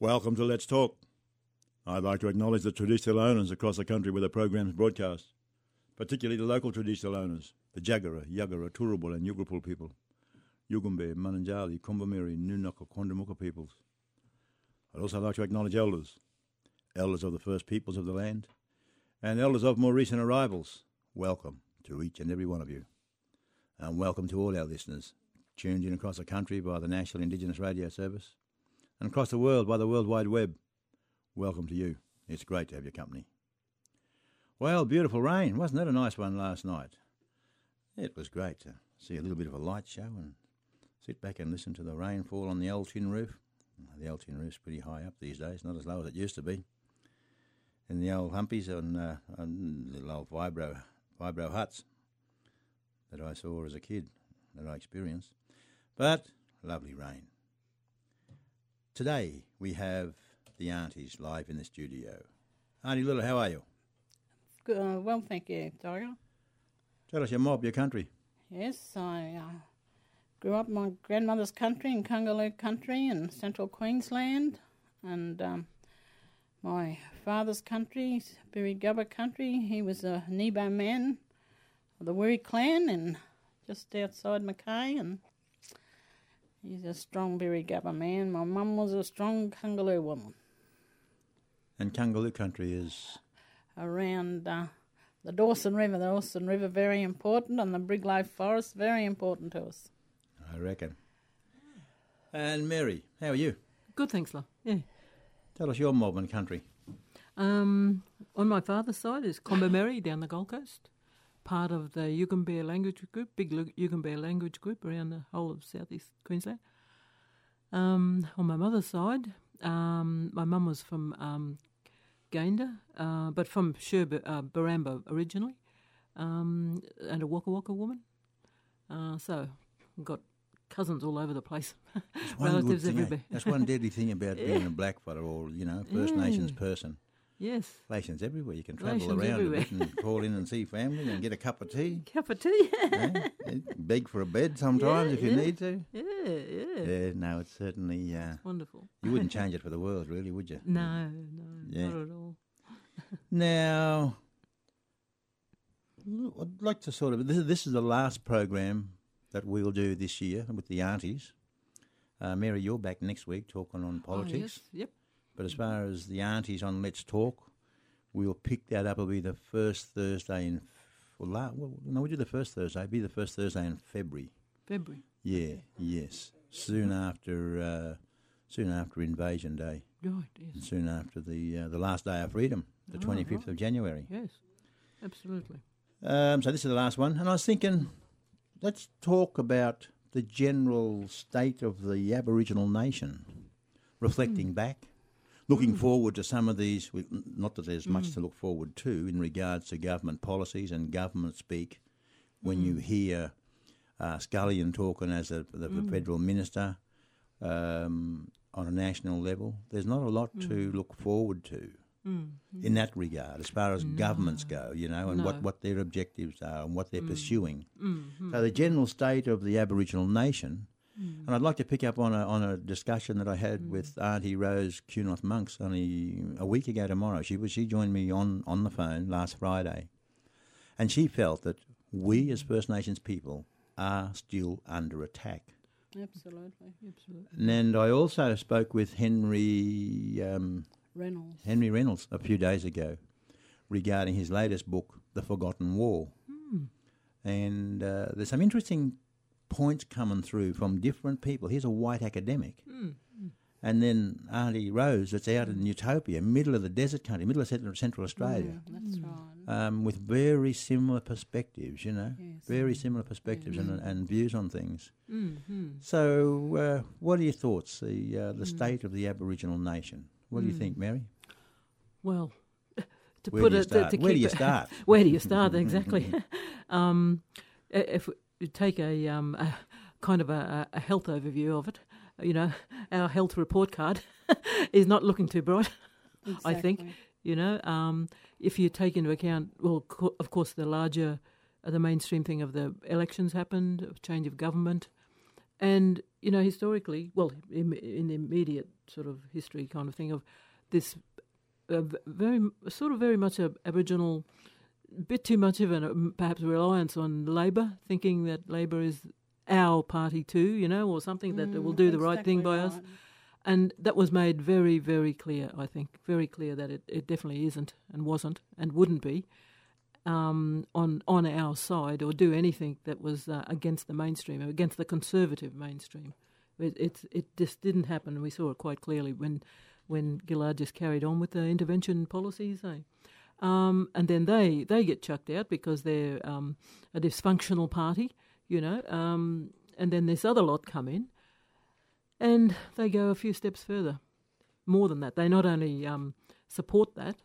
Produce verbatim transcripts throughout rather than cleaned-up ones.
Welcome to Let's Talk. I'd like to acknowledge the traditional owners across the country where the program's broadcast, particularly the local traditional owners, the Jagera, Yagara, Turrbal and Yugurpul people, Yugambeh, Mananjali, Kombumerri, Nunaka, Quandamooka peoples. I'd also like to acknowledge elders, elders of the first peoples of the land, and elders of more recent arrivals. Welcome to each and every one of you. And welcome to all our listeners, tuned in across the country by the National Indigenous Radio Service, and across the world by the World Wide Web. Welcome to you. It's great to have your company. Well, beautiful rain. Wasn't that a nice one last night? It was great to see a little bit of a light show and sit back and listen to the rain fall on the old tin roof. The old tin roof's pretty high up these days, not as low as it used to be. In the old humpies on, uh, on little old vibro, vibro huts that I saw as a kid, that I experienced. But lovely rain. Today we have the aunties live in the studio. Auntie Little, how are you? Good, uh, well, thank you, Tiger. Tell us your mob, your country. Yes, I uh, grew up in my grandmother's country, in Kungaloo country in central Queensland, and um, my father's country, Birri country. He was a Nebo man of the Wirri clan and just outside Mackay, and he's a strong Birri man. My mum was a strong Kungaloo woman. And Kungaloo country is? Around uh, the Dawson River. The Dawson River, very important, and the Brigalow Forest, very important to us. I reckon. And Mary, how are you? Good, thanks, love. Yeah. Tell us your mob and country. Um, on my father's side is Kombumerri down the Gold Coast, part of the Yugambeh language group, big Yugambeh language group around the whole of southeast Queensland. Um, on my mother's side, um, my mum was from um, Gayndah, uh, but from Sherb- uh, Baramba originally, um, and a Waka Waka woman. Uh, so we've got cousins all over the place, relatives thing, everywhere. Eh? That's one deadly thing about yeah. being a Blackfoot or, you know, First yeah. Nations person. Yes. Relations everywhere. You can travel Relations around everywhere. a bit and call in and see family and get a cup of tea. Cup of tea. Yeah? Beg for a bed sometimes yeah, if you yeah. need to. Yeah, yeah. Yeah, no, it's certainly... Uh, it's wonderful. You wouldn't change it for the world, really, would you? No, no, yeah. not at all. Now, I'd like to sort of... This is, this is the last program that we'll do this year with the aunties. Uh, Mary, you're back next week talking on politics. Oh, yes. Yep. But as far as the aunties on Let's Talk, we'll pick that up. It'll be the first Thursday in... Well, la, well, no, we do the first Thursday. It'll be the first Thursday in February. February. Yeah, yes. Soon after uh, soon after Invasion Day. Right, yes. And soon after the uh, the last day of freedom, the oh, twenty-fifth right. of January. Yes, absolutely. Um, so this is the last one. And I was thinking, let's talk about the general state of the Aboriginal nation, reflecting mm. back, looking mm. forward to some of these, not that there's mm. much to look forward to in regards to government policies and government speak. When mm. you hear uh, Scullion talking as a, the, mm. the federal minister um, on a national level, there's not a lot mm. to look forward to mm. in that regard, as far as no. governments go, you know, and no. what, what their objectives are and what they're mm. pursuing. Mm. So the general state of the Aboriginal nation, mm. and I'd like to pick up on a on a discussion that I had mm. with Auntie Rose Cunoth Monks only a week ago tomorrow. She was she joined me on, on the phone last Friday, and she felt that we as First Nations people are still under attack. Absolutely, absolutely. And I also spoke with Henry um, Reynolds. Henry Reynolds a few days ago regarding his latest book, The Forgotten War. Mm. And uh, there's some interesting points coming through from different people. Here's a white academic. Mm. And then Auntie Rose, that's out in Utopia, middle of the desert country, middle of central, central Australia. Mm, that's right. Um, with very similar perspectives, you know, yes. very similar perspectives yes. and, and views on things. Mm-hmm. So uh, what are your thoughts, the uh, the mm. state of the Aboriginal nation? What do you mm. think, Mary? Well, to Where put do you it... start? To, to Where do keep you it, start? Where do you start, exactly. um, if we take a, um, a kind of a, a health overview of it, you know, our health report card is not looking too bright, exactly. I think. You know, um, if you take into account, well, co- of course, the larger, uh, the mainstream thing of the elections happened, change of government, and, you know, historically, well, in, in the immediate sort of history kind of thing of this uh, very sort of very much a Aboriginal, bit too much of an perhaps reliance on Labor, thinking that Labor is our party too, you know, or something that Mm, will do the right exactly thing by right. us. And that was made very, very clear, I think, very clear that it, it definitely isn't and wasn't and wouldn't be um, on on our side or do anything that was uh, against the mainstream, or against the conservative mainstream. It, it's it just didn't happen. We saw it quite clearly when when Gillard just carried on with the intervention policies. Eh? Um, and then they, they get chucked out because they're um, a dysfunctional party, you know, um, and then this other lot come in and they go a few steps further. More than that, they not only um, support that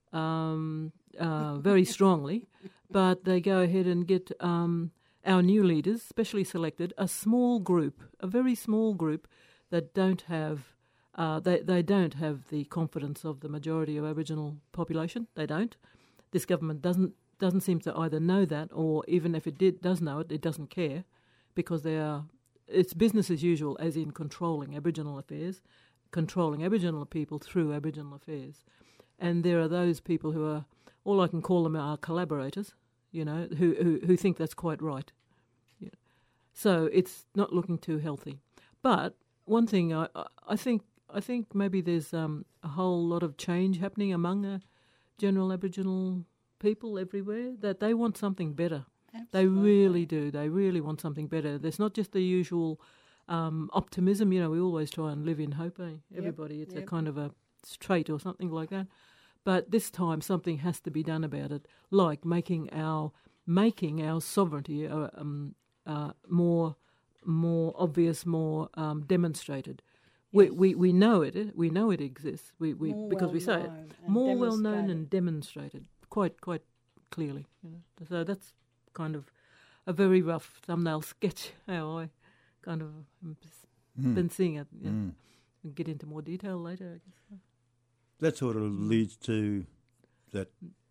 um, uh, very strongly, but they go ahead and get um, our new leaders, specially selected, a small group, a very small group that don't have Uh, they they don't have the confidence of the majority of Aboriginal population. They don't. This government doesn't doesn't seem to either know that, or even if it did does know it, it doesn't care, because they are. It's business as usual, as in controlling Aboriginal affairs, controlling Aboriginal people through Aboriginal affairs, and there are those people who are, all I can call them are collaborators, you know, who who, who think that's quite right. Yeah. So it's not looking too healthy. But one thing I I think. I think maybe there's um, a whole lot of change happening among uh, general Aboriginal people everywhere, that they want something better. Absolutely. They really do. They really want something better. There's not just the usual um, optimism. You know, we always try and live in hope, eh? Everybody, Yep, it's yep. a kind of a trait or something like that. But this time something has to be done about it, like making our making our sovereignty uh, um, uh, more more obvious, more um, demonstrated. We, Yes. we we know it. We know it exists. We we More because we say it well-known and more well known demonstrated. and demonstrated quite quite clearly. You know? So that's kind of a very rough thumbnail sketch how I kind of um, Mm. been seeing it. You know. Mm. We'll get into more detail later, I guess. That sort of leads to that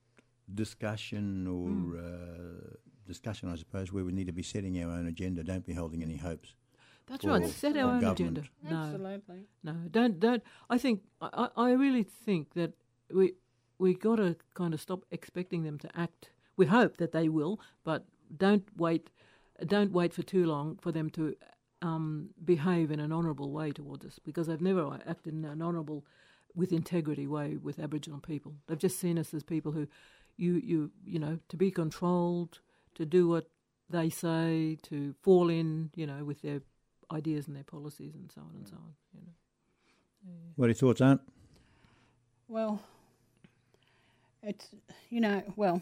discussion or Mm. uh, discussion, I suppose, where we need to be setting our own agenda. Don't be holding any hopes. That's Or- right. Set our or own government. agenda. No, Absolutely. no, don't don't. I think I, I really think that we we got to kind of stop expecting them to act. We hope that they will, but don't wait. Don't wait for too long for them to um, behave in an honourable way towards us, because they've never acted in an honourable, with integrity way with Aboriginal people. They've just seen us as people who, you you you know, to be controlled, to do what they say, to fall in, you know, with their ideas and their policies and so on and so on. You know. Yeah. What are your thoughts, Aunt? Well, it's, you know, well,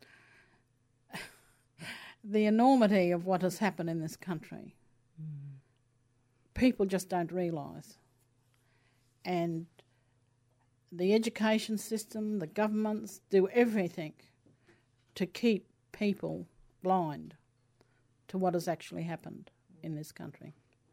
the enormity of what has happened in this country, Mm. people just don't realise. And the education system, the governments do everything to keep people blind to what has actually happened in this country.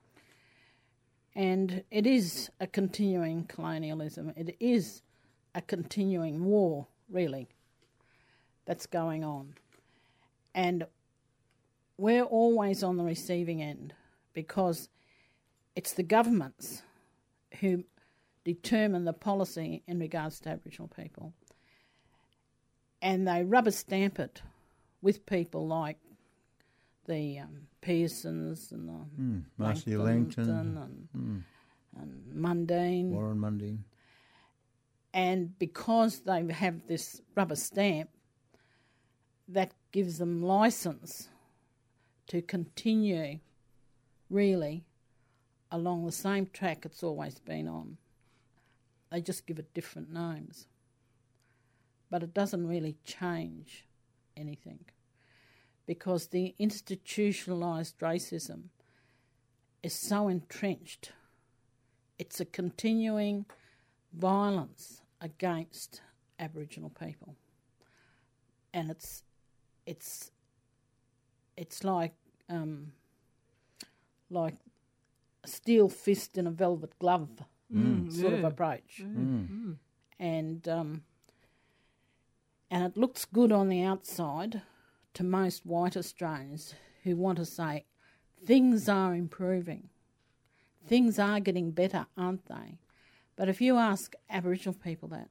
And it is a continuing colonialism. It is a continuing war, really, that's going on. And we're always on the receiving end, because it's the governments who determine the policy in regards to Aboriginal people. And they rubber stamp it with people like the um, Pearsons and the Mm. Marcia Langton Langton, and, mm. and Mundine. Warren Mundine. And because they have this rubber stamp, that gives them licence to continue really along the same track it's always been on. They just give it different names. But it doesn't really change anything, because the institutionalised racism is so entrenched. It's a continuing violence against Aboriginal people. And it's it's it's like um, like a steel fist in a velvet glove Mm, sort yeah. of approach. Mm. Mm. Mm. And um, and it looks good on the outside to most white Australians who want to say things are improving, things are getting better, aren't they? But if you ask Aboriginal people that,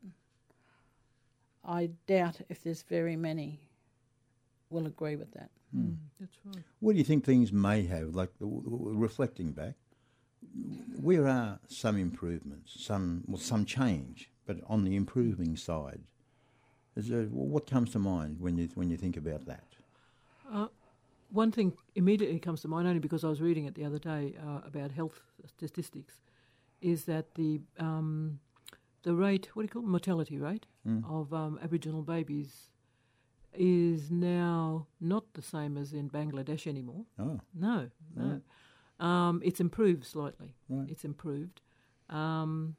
I doubt if there's very many will agree with that. Mm. That's right. What do you think things may have, like w- w- reflecting back, where are some improvements, some well, some change, but on the improving side? Is there, what comes to mind when you when you think about that? Uh, one thing immediately comes to mind, only because I was reading it the other day uh, about health statistics, is that the um, the rate, what do you call it, mortality rate Mm. of um, Aboriginal babies is now not the same as in Bangladesh anymore. Oh, No, no. Um, it's improved slightly. Right. It's improved. Um,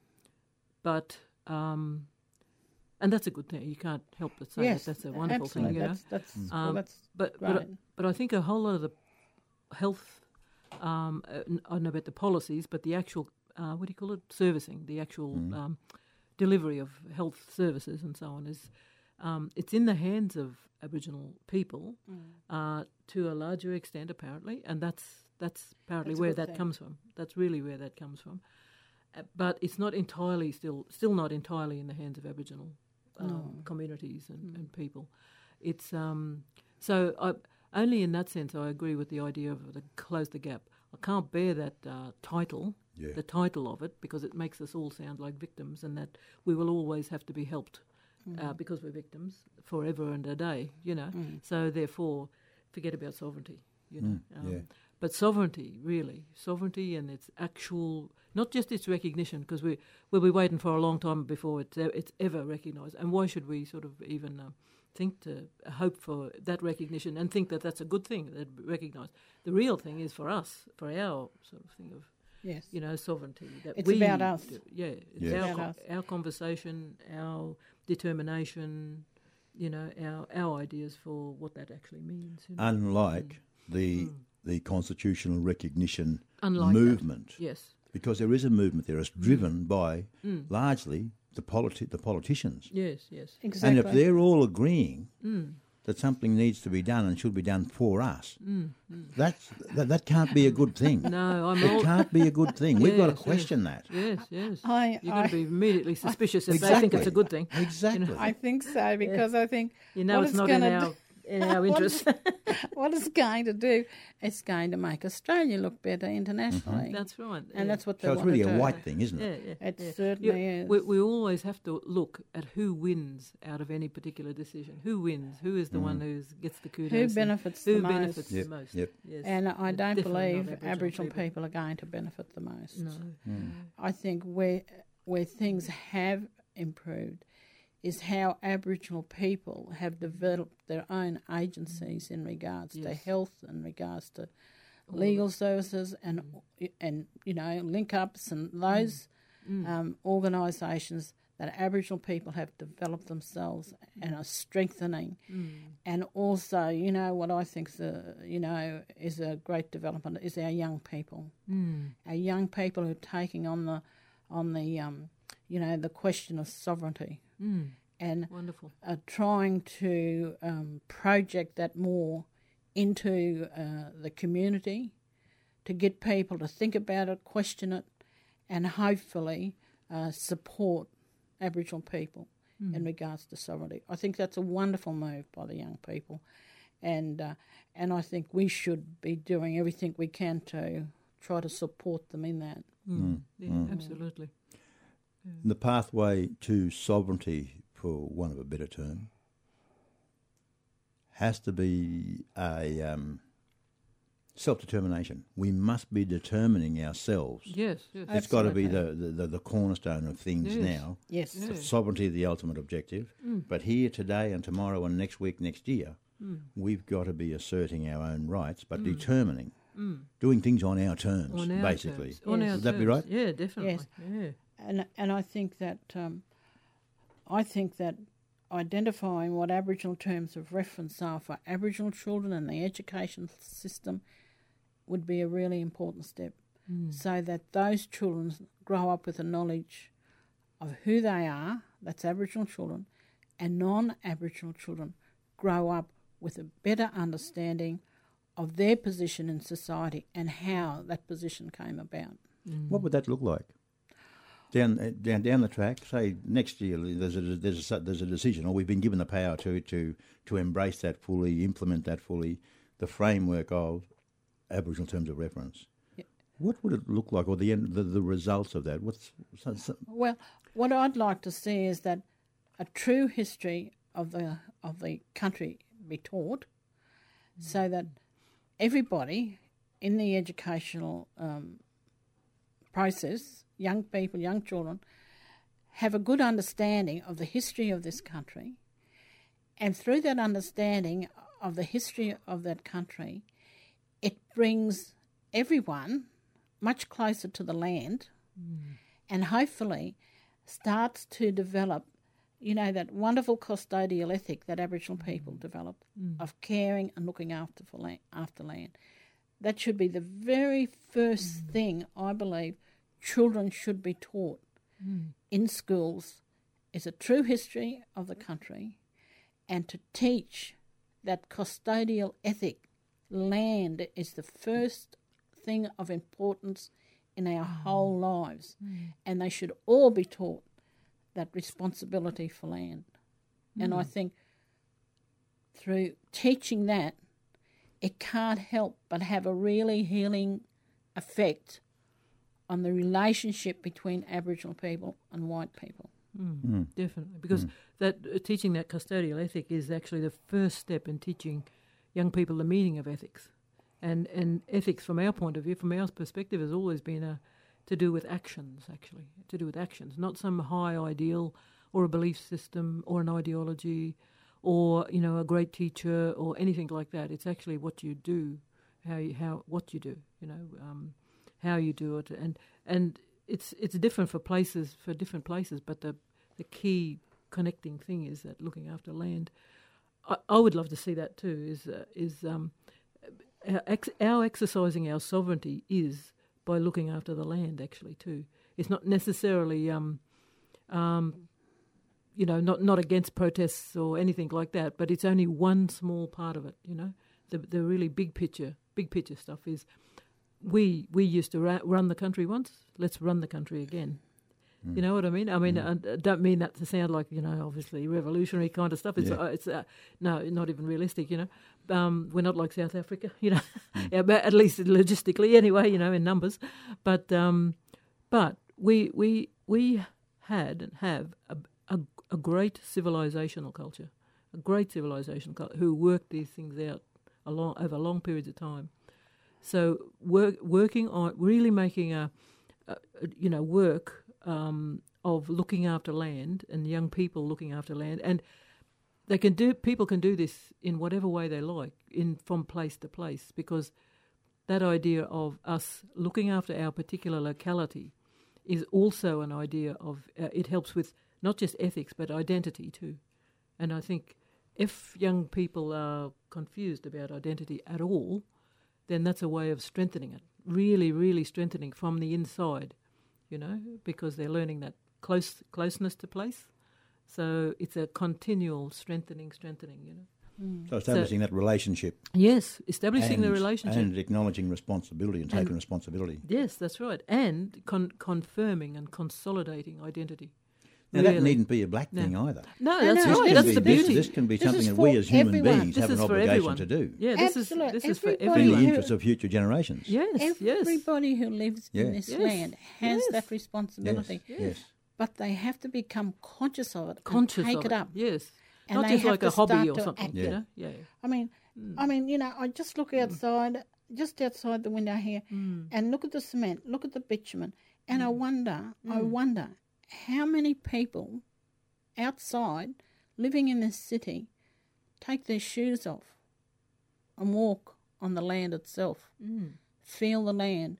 but, um, and that's a good thing. You can't help but say yes, that that's a wonderful absolutely. thing, you know. That's, that's, Mm. well, Um, that's But, right. but, but I think a whole lot of the health, um, uh, n- I don't know about the policies, but the actual, uh, what do you call it, servicing, the actual Mm. um, delivery of health services and so on is, um, it's in the hands of Aboriginal people Mm. uh, to a larger extent, apparently, and that's that's apparently That's a where good that thing. comes from. That's really where that comes from. Uh, but it's not entirely still still not entirely in the hands of Aboriginal um, No. communities and, Mm. and people. It's um, so I, only in that sense I agree with the idea of the close the gap. I can't bear that uh, title, yeah. the title of it, because it makes us all sound like victims, and that we will always have to be helped uh, because we're victims forever and a day, you know. Mm. So therefore, forget about sovereignty, you know. Mm, yeah. But sovereignty, really, sovereignty and its actual, not just its recognition, because we we'll be waiting for a long time before it's e- it's ever recognised. And why should we sort of even uh, think to hope for that recognition and think that that's a good thing, that recognised? The real thing is for us, for our sort of thing of, Yes. you know, sovereignty. That It's we about us. do. Yeah, it's Yes. our, About con- us. our conversation, our determination, you know, our our ideas for what that actually means. You know? Unlike the Mm. the constitutional recognition Unlike that. movement, Yes. because there is a movement there. It's driven by Mm. largely the politi- the politicians. Yes, yes. Exactly. And if they're all agreeing Mm. that something needs to be done and should be done for us, Mm. Mm. that's, that, that can't be a good thing. No, I'm It all... can't be a good thing. We've got to Yes, question that. Yes, yes. I, You're going I, to be immediately suspicious if they think it's a Exactly. good thing. Exactly. I think so, because I think You know What it's it's not in gonna our, do- in our What interest. what it's going to do, it's going to make Australia look better internationally. That's right. and yeah. that's what they so it's want really to a do. white thing, isn't Yeah, it? yeah. It yeah. certainly Yeah, is. We, we always have to look at who wins out of any particular decision. Who wins? Who is the one who gets the kudos? Who and benefits Who the most? benefits Yep, the most? yep. Yes. And I Yeah, don't definitely believe not Aboriginal, Aboriginal people. people. are going to benefit the most. No. Mm. I think where where things have improved is how Aboriginal people have developed their own agencies in regards to Yes. health, in regards to All legal services, and and you know link ups and those Mm. um, organisations that Aboriginal people have developed themselves and are strengthening. Mm. And also, you know, what I think is a, you know is a great development is our young people. Mm. Our young people who are taking on the on the um, you know the question of sovereignty Mm. and Wonderful. are trying to um, project that more into uh, the community to get people to think about it, question it, and hopefully uh, support Aboriginal people Mm. in regards to sovereignty. I think that's a wonderful move by the young people, and uh, and I think we should be doing everything we can to try to support them in that. Mm. Mm. Yeah, Mm. absolutely. The pathway to sovereignty, for want of a better term, has to be a um, self-determination. We must be determining ourselves. Yes, yes. It's got to be Absolutely. the, the, the cornerstone of things Yes. now. Yes. Yeah. Sovereignty, the ultimate objective. Mm. But here, today, and tomorrow, and next week, next year, Mm. we've got to be asserting our own rights, but Mm. determining, Mm. doing things on our terms, On our basically. terms. On Yes. our Would that be terms. right? Yeah, definitely. Yes. Yeah. And and I think that um, I think that identifying what Aboriginal terms of reference are for Aboriginal children and the education system would be a really important step, Mm. so that those children grow up with a knowledge of who they are. That's Aboriginal children, and non-Aboriginal children grow up with a better understanding of their position in society and how that position came about. Mm. What would that look like? down uh, down down the track, say next year, there's a there's a, there's a decision, or we've been given the power to to to embrace that fully, implement that fully, the framework of Aboriginal terms of reference. Yeah. What would it look like, or the end, the, the results of that? What's so, so, Well, what I'd like to see is that a true history of the of the country be taught, so that everybody in the educational um, process, young people, young children, have a good understanding of the history of this country, and through that understanding of the history of that country, it brings everyone much closer to the land, mm. and hopefully starts to develop, you know, that wonderful custodial ethic that Aboriginal people developed mm. of caring and looking after for land, after land. That should be the very first mm. thing I believe children should be taught mm. in schools, is a true history of the country, and to teach that custodial ethic. Land is the first thing of importance in our mm. whole lives, mm. and they should all be taught that responsibility for land. Mm. And I think through teaching that, it can't help but have a really healing effect on the relationship between Aboriginal people and white people. Mm, mm. Definitely, because mm. that uh, teaching that custodial ethic is actually the first step in teaching young people the meaning of ethics. And and ethics, from our point of view, from our perspective, has always been a, to do with actions, actually, to do with actions, not some high ideal or a belief system or an ideology or, you know, a great teacher or anything like that. It's actually what you do, how you, how what you do, you know, um, how you do it. And and it's it's different for places, for different places, but the, the key connecting thing is that looking after land. I, I would love to see that too, is, uh, is um, our, ex- our exercising our sovereignty is by looking after the land, actually, too. It's not necessarily, um, um, you know, not, not against protests or anything like that, but it's only one small part of it, you know. The the really big picture, big picture stuff is we we used to ra- run the country once, let's run the country again. Mm. You know what I mean? I mean, mm. I don't mean that to sound like, you know, obviously revolutionary kind of stuff. It's, yeah. uh, it's uh, no, not even realistic, you know. Um, we're not like South Africa, you know, mm. yeah, but at least logistically anyway, you know, in numbers. But um, but we we we had and have a, a, a great civilizational culture, a great civilizational culture who worked these things out along, over long periods of time. So work, working on really making a, a you know, work um, of looking after land and young people looking after land, and they can do. People can do this in whatever way they like, in from place to place, because that idea of us looking after our particular locality is also an idea of. Uh, it helps with not just ethics but identity too, and I think if young people are confused about identity at all, then that's a way of strengthening it, really, really strengthening from the inside, you know, because they're learning that close closeness to place. So it's a continual strengthening, strengthening, you know. Mm. So establishing so, that relationship. Yes, establishing and, the relationship. And acknowledging responsibility and, and taking responsibility. Yes, that's right. And con- confirming and consolidating identity. Now, really. that needn't be a black thing no. either. No, that's no, right. That's be, the beauty. This, this can be this something that we as human everyone. beings this have an for obligation everyone. to do. Yeah, this Absolutely. is this is for Everybody In everyone. the interest of future generations. Yes, yes. Everybody who lives Yeah. in this Yes. land has Yes. that responsibility. Yes. yes. But they have to become conscious of it, Conscious and take of it up. Yes. And Not they just have like to a hobby start or to something, act you it. know? Yeah. I mean, Mm. I mean, you know, I just look outside, just outside the window here, Mm. and look at the cement, look at the bitumen, and I wonder, I Mm. wonder, how many people outside living in this city take their shoes off and walk on the land itself, Mm. feel the land,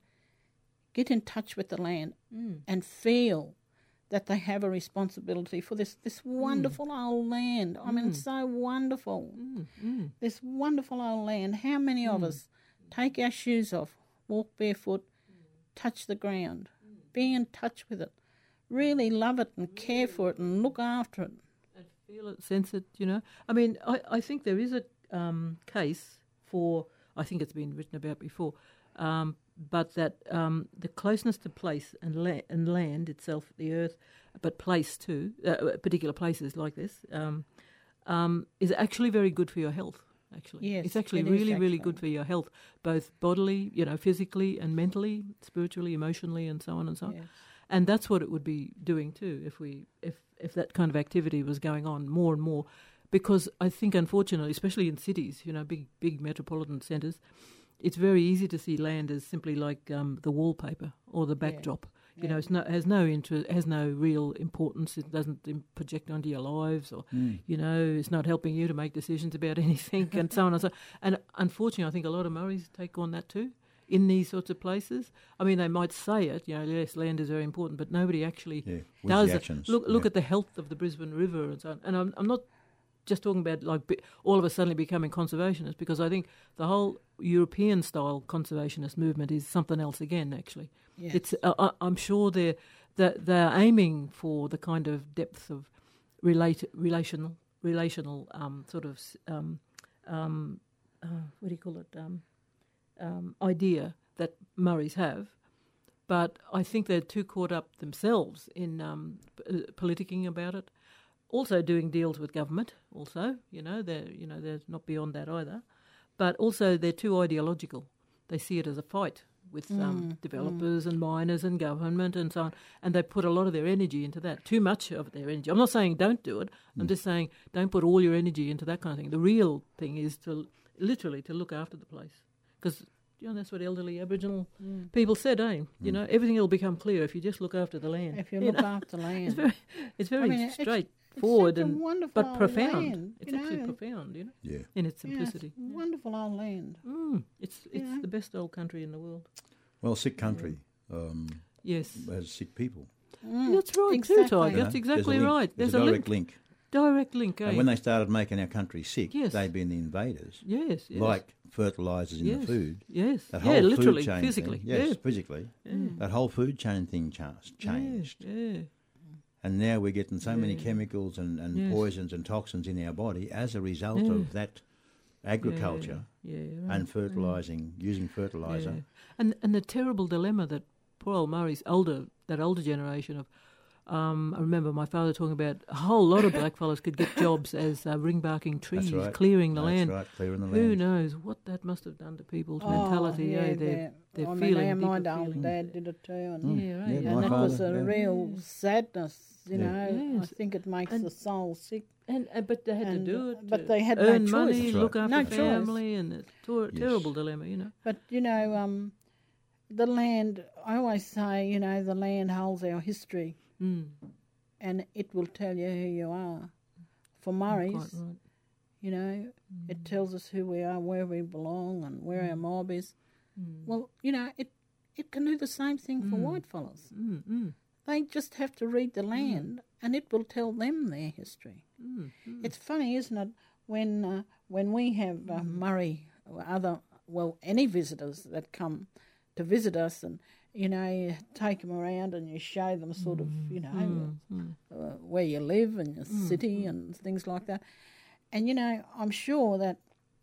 get in touch with the land, Mm. and feel that they have a responsibility for this this wonderful old land. I mean, Mm. it's so wonderful. Mm. Mm. This wonderful old land. How many of Mm. us take our shoes off, walk barefoot, touch the ground, be in touch with it, really love it and care for it and look after it? And feel it, sense it, you know. I mean, I, I think there is a um, case for, I think it's been written about before, um, but that um, the closeness to place and, la- and land itself, the earth, but place too, uh, particular places like this, um, um, is actually very good for your health. Actually, Yes, it's actually it is really, really actually. good for your health, both bodily, you know, physically and mentally, spiritually, emotionally, and so on and so on. Yes. And that's what it would be doing too if we if if that kind of activity was going on more and more, because I think unfortunately, especially in cities, you know, big big metropolitan centres, it's very easy to see land as simply like um, the wallpaper or the backdrop. You Yeah. know, it's no has no interest, has no real importance. It doesn't im- project onto your lives, or Mm. you know, it's not helping you to make decisions about anything, and so on and so on. And unfortunately, I think a lot of Murris take on that too in these sorts of places. I mean, they might say it, you know, yes, land is very important, but nobody actually Yeah, with does the it. actions. Look, look yeah. at the health of the Brisbane River and so on. And I'm, I'm not just talking about like bi- all of us suddenly becoming conservationists, because I think the whole European-style conservationist movement is something else again. Actually, Yes. it's uh, I- I'm sure they're that they're aiming for the kind of depth of relate relational relational um, sort of s- um, um, uh, what do you call it um, um, idea that Murris have. But I think they're too caught up themselves in um, p- politicking about it. Also doing deals with government. Also, you know, they're you know they're not beyond that either. But also they're too ideological. They see it as a fight with um, developers and miners and government and so on, and they put a lot of their energy into that. Too much of their energy. I'm not saying don't do it. I'm just saying don't put all your energy into that kind of thing. The real thing is to literally to look after the place, because you know that's what elderly Aboriginal people said, eh? You know, everything will become clear if you just look after the land. If you You look know? after land. It's very, it's very mean, it's- straightforward it's such a and wonderful but old profound. land, it's you actually know. profound, you know, Yeah. in its Yeah, simplicity. it's wonderful old land. Mm, it's it's Yeah. the best old country in the world. Well, sick country um, Yes, has sick people. Mm, that's right too, exactly. Ty. you know. That's exactly There's a link. right. There's, There's, a a direct link, link. direct link. Eh? And when they started making our country sick, Yes. they've been the invaders, yes, yes, like fertilisers in yes, the food. yes, That yeah, whole literally, food chain physically, thing, yes, yeah, physically. yeah. That whole food chain thing cha- changed. Yeah, yeah. And now we're getting so many Yeah. chemicals and, and Yes. poisons and toxins in our body as a result Yeah. of that agriculture yeah, yeah, right. and fertilising, using fertiliser. Yeah. And and the terrible dilemma that poor old Murray's older that older generation of um, I remember my father talking about a whole lot of blackfellas could get jobs as uh, ring barking trees, right. clearing the That's land. right, clearing the Who land. knows what that must have done to people's Oh, mentality? yeah, eh? They're, they're- they're I mean, feeling yeah, my deeper old feelings. dad did it too, and, Mm. Yeah, right. Yeah, yeah. and my that father, was a yeah. real sadness. You Yeah. know, I Yes. think it makes And- the soul sick. And, uh, but they had And, to do uh, it. but to they had no earn choice. money, That's look right. after No the choice. family, and it's a ter- Yes. terrible dilemma, you know. But you know, um, the land. I always say, you know, the land holds our history, Mm, and it will tell you who you are. For quite Murray's, right. you know, it tells us who we are, where we belong, and where our mob is. Mm, Well, you know, it it can do the same thing for Mm. white fellas. mm, mm, They just have to read the land, and it will tell them their history. mm, mm. It's funny, isn't it, when uh, when we have uh, Murray or other, well, any visitors that come to visit us, and you know, you take them around and you show them sort of, you know, Mm, mm. uh, where you live and your city and things like that. And you know, I'm sure that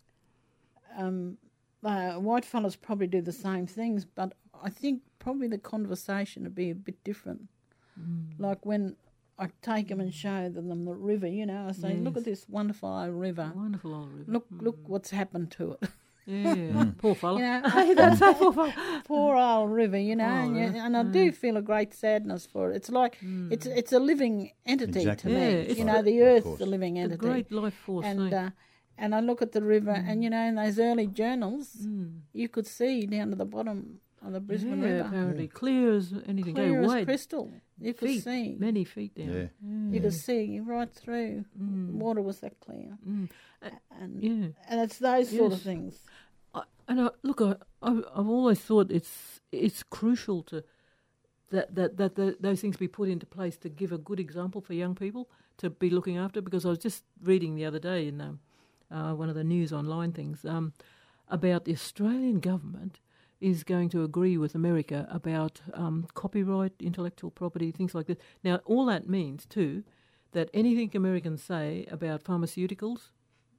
um, uh, white fellas probably do the same things, but I think probably the conversation would be a bit different. Mm. Like when I take them and show them the river, you know, I say, look Yes. at this wonderful old river. Wonderful old river. Look, look what's happened to it. Yeah, poor fella. You know, Hey, that's a poor fella. poor old river, you know, Oh, and, you, yeah. and I do feel a great sadness for it. It's like it's it's a living entity Exactly. to me. Yeah, it's you the- know, the Of earth's course. a living It's a entity. great life force. and eh? uh, and I look at the river, and you know, in those early journals, Mm. you could see down to the bottom of the Brisbane yeah, River, apparently clear as anything. clear Go as wide, crystal. You could feet, see, many feet down. Yeah. you could see right through. Mm. Water was that clear, Mm. and Yeah. and it's those sort of Yes. things. I, and I, look, I, I, I've always thought it's it's crucial to that that that the, those things be put into place to give a good example for young people to be looking after. Because I was just reading the other day in um, uh, one of the news online things um, about the Australian government is going to agree with America about um, copyright, intellectual property, things like this. Now, all that means too that anything Americans say about pharmaceuticals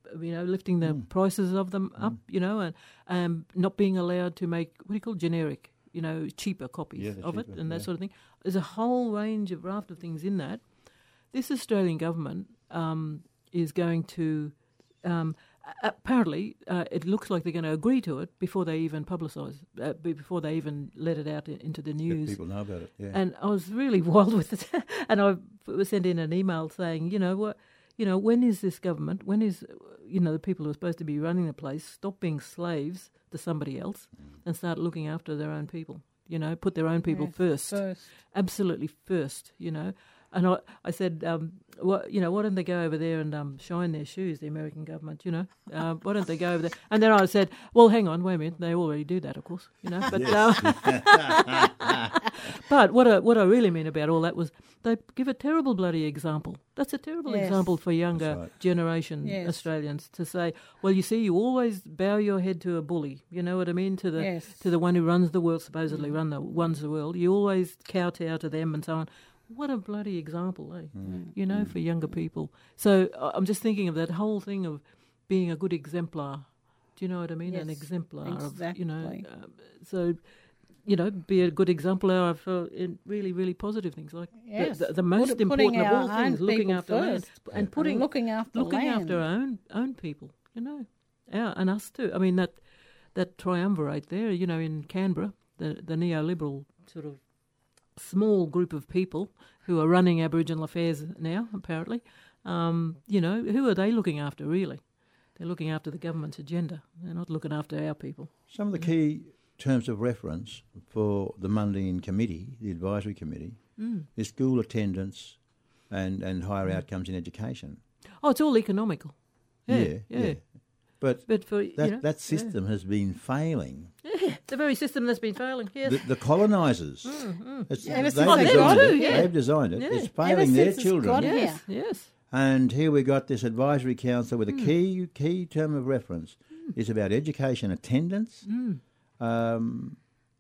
you know, lifting the Mm. prices of them Mm. up, you know, and um, not being allowed to make, what do you call generic, you know, cheaper copies Yeah, the of it cheaper, and that yeah. sort of thing. There's a whole range of raft of things in that. This Australian government um, is going to, um, a- apparently, uh, it looks like they're going to agree to it before they even publicise, uh, be- before they even let it out i- into the Let news. people know about it. Yeah. And I was really wild with it. And I was sent in an email saying, you know, what, you know, when is this government, when is, you know, the people who are supposed to be running the place stop being slaves to somebody else and start looking after their own people, you know, put their own people Yes, first, First. absolutely first, you know. And I, I said, um, what, you know, why don't they go over there and um, shine their shoes, the American government, you know? Uh, why don't they go over there? And then I said, well, hang on, wait a minute. They already do that, of course, you know. But uh, but what I, what I really mean about all that was they give a terrible bloody example. That's a terrible Yes. example for younger That's right. generation Yes. Australians to say, well, you see, you always bow your head to a bully. You know what I mean? To the Yes. to the one who runs the world, supposedly run the runs the world. You always kowtow to them and so on. What a bloody example, eh? Mm. You know, for younger people. So I- I'm just thinking of that whole thing of being a good exemplar. Do you know what I mean? An Yes, exemplar of, you know. exactly. Um, so, you know, be a good exemplar of uh, in really, really positive things like the- Yes. the, the most Put- putting important of all our own things, looking people after land first and putting looking after looking land. after our own own people. You know, our, and us too. I mean that that triumvirate there. You know, in Canberra, the the neoliberal sort of small group of people who are running Aboriginal affairs now, apparently. Um, you know, who are they looking after, really? They're looking after the government's agenda. They're not looking after our people. Some of the key terms of reference for the Mundine Committee, the advisory committee, Mm. is school attendance and, and higher outcomes in education. Oh, it's all economical. Yeah, yeah. But But for, that, you know, that system has been failing. yeah, the very system that's been failing, yes. The, the colonisers, Mm, it's- Ever they've since they designed got it. it, yeah. They've designed it. Yeah. It's Ever failing their since it's children. got yes, here. yes. And here we got this advisory council with a Hmm. key key term of reference. It's about education attendance Mm. um,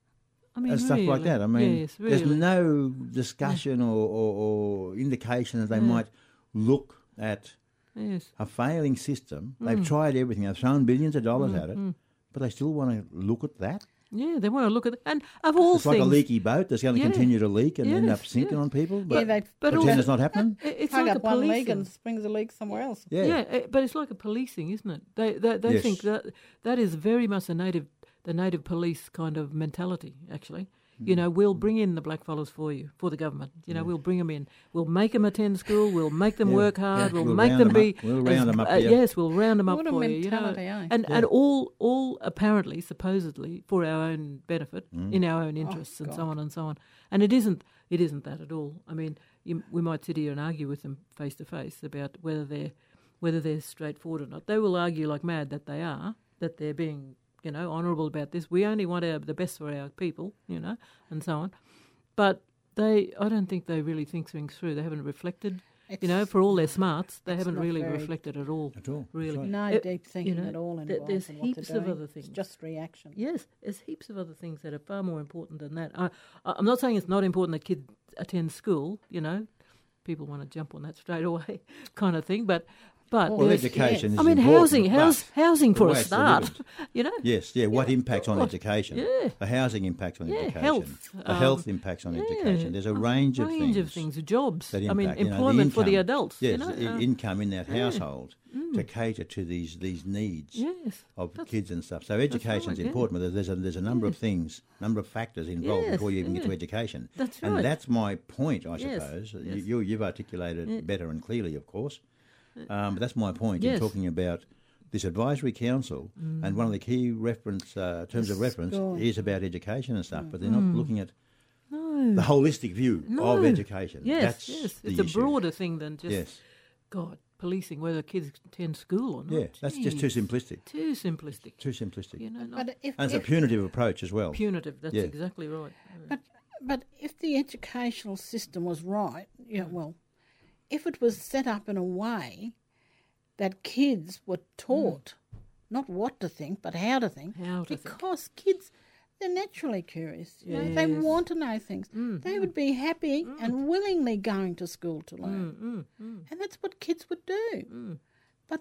I mean, and stuff like really, that. I mean, yes, there's really. no discussion or, or, or indication that they Yeah. might look at Yes. a failing system. They've Mm. tried everything. They've thrown billions of dollars Mm, at it, mm. but they still want to look at that. Yeah, they want to look at it. And of all It's things... like a leaky boat that's going to Yeah. continue to leak and end Yes, up sinking yes. on people. Yeah, But they but pretend also- it's not happening. it- It's plug like a up one leak policing. and springs a leak somewhere else. Yeah. Yeah, eh, but it's like a policing, isn't it? They they, they Yes. think that that is very much a native the native police kind of mentality. Actually, you know, we'll bring in the blackfellas for you for the government. You know, Yeah. we'll bring them in. We'll make them attend school. We'll make them Yeah, work hard. yeah. We'll, We'll make round them them be. up. We'll as- round them up uh, here. yes, we'll round them up What a for you. You know, mentality, eh? and Yeah. and all all apparently supposedly for our own benefit, Mm. in our own interests, and so God. on and so on. And it isn't. It isn't that at all. I mean, you, we might sit here and argue with them face to face about whether they're whether they're straightforward or not. They will argue like mad that they are, that they're being, you know, honourable about this. We only want our, the best for our people, you know, and so on. But they, I don't think they really think things through. They haven't reflected, you know, It's for all their smarts, they it's haven't not really very- reflected at all. At all. Really. That's right. no It- deep thinking know, at all th- involved there's in what heaps they're of doing. other things. It's just reaction. Yes, there's heaps of other things that are far more important than that. I, I- I'm not saying it's not important that kids attend school, you know. People want to jump on that straight away kind of thing, but... but Well, Well, yes, education yes. is I mean, important, housing, but house, housing for the a way it's start, delivered. you know. Yes, yeah. What impacts on Well, education? yeah. The housing impacts on Yeah, education. health, The um, health impacts on Yeah, education. There's a a range of range things. of things, jobs. that I mean, impact, you know, the employment for the income. adults. Yes, you know, the uh, income in that yeah. household Mm. to cater to these these needs yes, of that's- kids and stuff. So education is right, yeah. important, but there's a there's a number of things, number of factors involved Yes, before you even get to yeah. education. that's And right. that's my point, I Yes, suppose. You, yes. you, you've articulated Yeah. better and clearly, of course. Um, but that's my point Yes. in talking about this advisory council, and one of the key reference uh, terms of reference School. is about education and stuff. But they're not looking at no. the holistic view No. of education. Yes, that's yes. the It's a issue. broader thing than just, Yes, God, policing whether kids attend school or not. yeah, that's just too Jeez, simplistic. Too simplistic. Too simplistic. You know, not But if, And it's a if, punitive approach as well. punitive. That's Yeah. exactly right. but, but if the educational system was right, yeah, well, if it was set up in a way that kids were taught not what to think, but how to think, How to think. because kids, they're naturally curious. You know, they Yes. want to know things. Mm, They would be happy and willingly going to school to learn. mm, mm, mm, And that's what kids would do. mm. But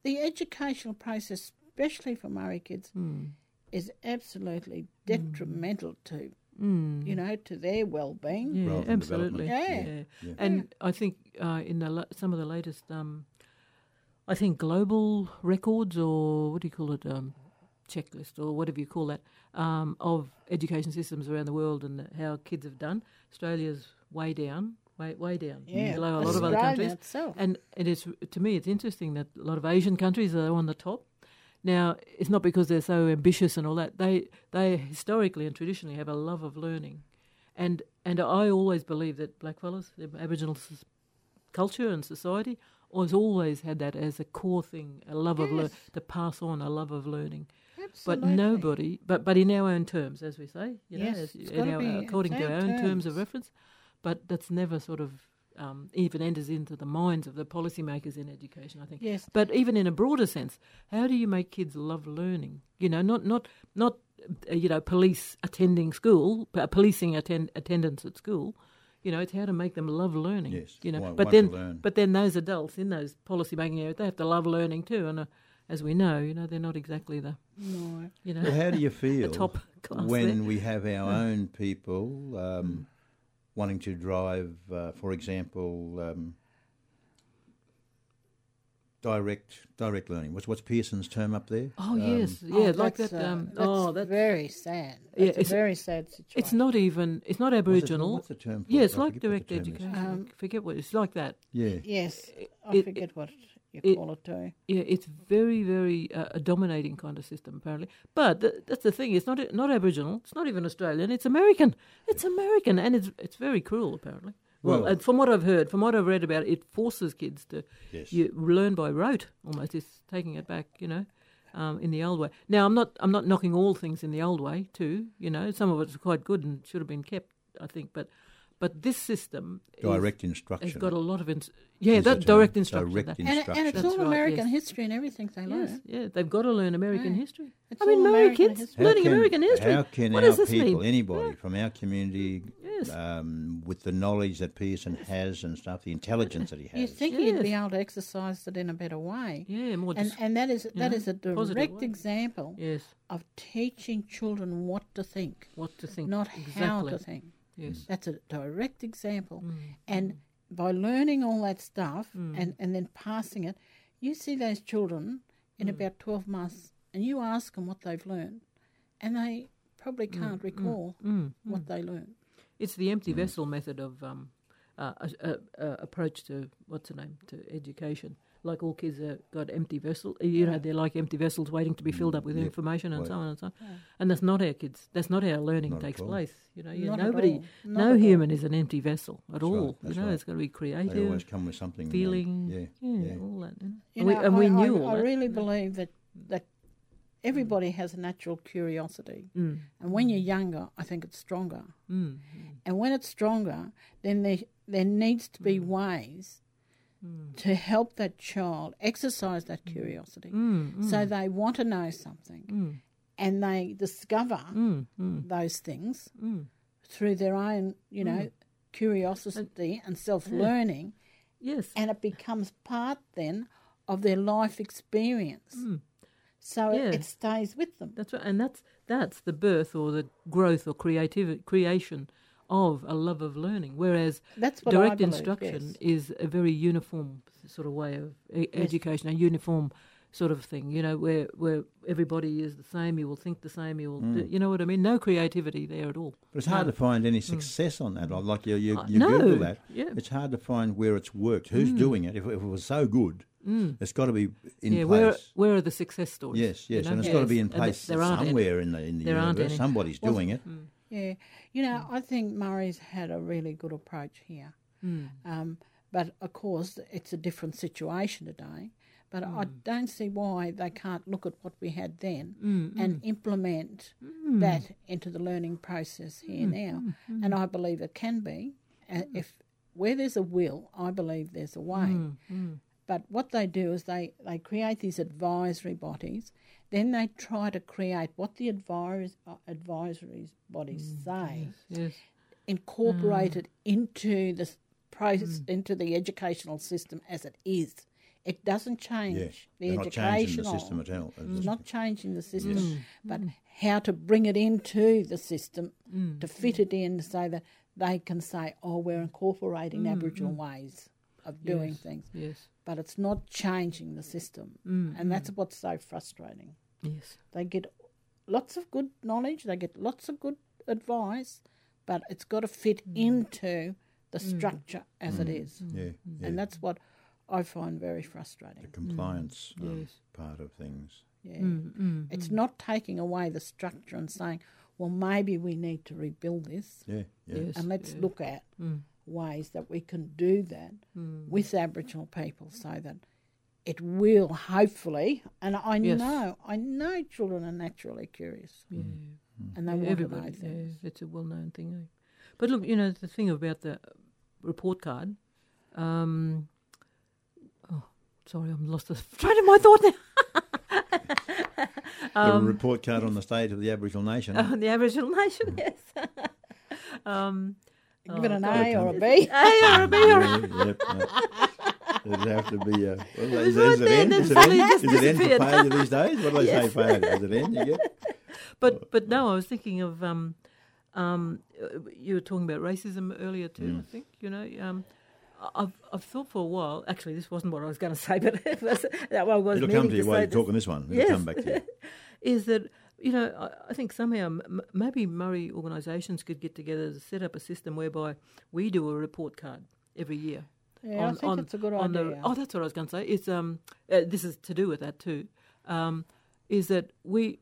the educational process, especially for Murri kids, Mm. is absolutely detrimental to, Mm. you know, to their well-being. Yeah, Growth and absolutely. development. Yeah. Yeah. And I think uh, in the la- some of the latest, um, I think global records, or what do you call it, um, checklist or whatever you call that, um, of education systems around the world and how kids have done, Australia's way down, way way down Yeah, below a lot of other Australia countries. itself. And it is, to me, it's interesting that a lot of Asian countries are on the top. Now, it's not because they're so ambitious and all that. They they historically and traditionally have a love of learning. And and I always believe that blackfellas, the Aboriginal s- culture and society, has always had that as a core thing, a love of learning, Yes. to pass on a love of learning. Absolutely. But nobody, but but in our own terms, as we say, you know, Yes, as, it's in gotta our, be- according it's to our our own terms of terms. reference. But that's never sort of um, even enters into the minds of the policymakers in education, I think. Yes. But even in a broader sense, how do you make kids love learning? You know, not not not uh, you know, police attending school, uh, policing attend, attendance at school. You know, it's how to make them love learning. Yes, You know, want- but want to then learn. but then those adults in those policy making areas, they have to love learning too. And uh, as we know, you know, they're not exactly the No. you know Well, how do you feel top class when there. we have our own people um, wanting to drive, uh, for example, um, direct direct learning? What's what's Pearson's term up there? Oh Um, yes, yeah, Oh, like that's, that. uh, Um, that's oh, that's very sad. Yeah, That's it's- a very sad situation. it's not even it's not what's it- Aboriginal. What's the term for Yeah, it? it's I like forget what direct the term is. education. Um, forget what it's like that. Yeah. Yes, I it- forget what you it- call it too. Yeah, it's very, very uh, a dominating kind of system apparently. But th- that's the thing. It's not not Aboriginal. It's not even Australian. It's American. It's American, and it's it's very cruel apparently. Well, Well- and from what I've heard, from what I've read about it, it forces kids to Yes. you learn by rote almost. It's taking it back, you know, um, in the old way. Now, I'm not I'm not knocking all things in the old way too. You know, some of it's quite good and should have been kept, I think. But but this system is- Direct instruction. has got a lot of ins- yeah, is the that term. direct instruction. Direct that- And, instruction. and it's That's all right, American yes. history and everything they learn. Yes, yeah, they've got to learn American Yeah. history. It's I mean, all Murri American kids history. learning can- American history. How can what our does this people, mean? anybody Yeah. from our community, Yes. um, with the knowledge that Pearson has and stuff, the intelligence that he has, You think he'd be Yes. able to exercise it in a better way. Yeah, more And dis- and that is that know, is a positive direct way. example yes, of teaching children what to think, what to think. not exactly. how to think. Yes. That's a direct example. Mm. And by learning all that stuff Mm. and, and then passing it, you see those children in Mm. about twelve months and you ask them what they've learned and they probably can't recall Mm. what they learned. It's the empty vessel method of um, uh, uh, uh, uh, approach to what's the name to education. Like all kids have got empty vessel. You know, they're like empty vessels waiting to be filled up with Yep. information and Right. so on and so on. Yeah. And that's not our kids. That's not how learning Not at takes all. place. You know, you, Not at nobody, all. Not no at all. human is an empty vessel at That's all. right, that's you know, right. it's got to be they creative, always come with something. um, feeling, yeah, yeah, yeah. all that. You know? You and, we, know, and we I, knew I, all I that. really believe that, that everybody has a natural curiosity. Mm. And when you're younger, I think it's stronger. Mm. And when it's stronger, then there, there needs to be ways to help that child exercise that curiosity. Mm. Mm. So they want to know something Mm. and they discover Mm. Mm. those things Mm. through their own, you know, curiosity and self-learning, Yes. and it becomes part then of their life experience. So it, Yeah. it stays with them. That's right, and that's that's the birth or the growth or creative creation of a love of learning. Whereas That's what I direct believe, instruction yes. is a very uniform sort of way of e- education, a uniform sort of thing. You know, where where everybody is the same, you will think the same, you will, do, you know what I mean? No creativity there at all. But it's hard to find any success on that. Like you, you, Uh, you no, Google that. yeah. It's hard to find where it's worked. Who's doing it? If, if it was so good, it's got to be in yeah, place. where where are the success stories? Yes, you yes, know? and it's got to be in And th- place there aren't any. somewhere in the in the There aren't universe. any. Somebody's Well, doing it. Yeah, you know, I think Murray's had a really good approach here. Mm. Um, but of course, it's a different situation today. But I don't see why they can't look at what we had then Mm, and implement that into the learning process here now. And I believe it can be. Uh, if where there's a will, I believe there's a way. Mm, mm. But what they do is they, they create these advisory bodies. Then they try to create what the advis- uh, advisory bodies say, Yes. incorporate it into the process, into the educational system as it is It doesn't change Yeah, the they're not changing the educational. system at all. It's not changing the system, Mm. but how to bring it into the system Mm. to fit it in so that they can say, oh, we're incorporating Mm, Aboriginal ways of doing Yes, things. Yes. But it's not changing the system. Mm, And that's what's so frustrating. Yes. They get lots of good knowledge, they get lots of good advice, but it's got to fit into the structure as it is. Yeah, yeah. And that's what I find very frustrating. the compliance um, Yes. part of things. Yeah. Mm, mm, It's not taking away the structure and saying, well, maybe we need to rebuild this Yeah, yeah. Yes. and let's yeah. look at Mm, ways that we can do that mm. with Aboriginal people so that it will hopefully, and I Yes. know, I know children are naturally curious Yeah. and they Yeah, want everybody, to know things. yeah, it's a well-known thing. Eh? But look, you know, the thing about the report card. Um, oh, sorry, I'm lost the train of my thought now. the um, report card on the state of the Aboriginal nation. on the Aboriginal nation, yes. um, Give it oh, an God. A or a B. A or a B or a Yeah, yep, no. It'd have to be a. What do they, was is, right it there, N? then Is it suddenly N? it just Is it N for disappeared. failure these days? What do they Yes. say failure? Is it N you get? But but no, I was thinking of um, um, uh, you were talking about racism earlier too. Mm. I think you know. Um, I've I've thought for a while. Actually, this wasn't what I was going to say, but it was, that I was It'll meaning come to you to while say you're this. talking this one. It'll Yes. come back to you. Is that you know I, I think somehow m- maybe Murray organisations could get together to set up a system whereby we do a report card every year. Yeah, I on- think on- it's a good on idea. The, oh, that's what I was going to say. It's um, uh, this is to do with that too. Um, is that we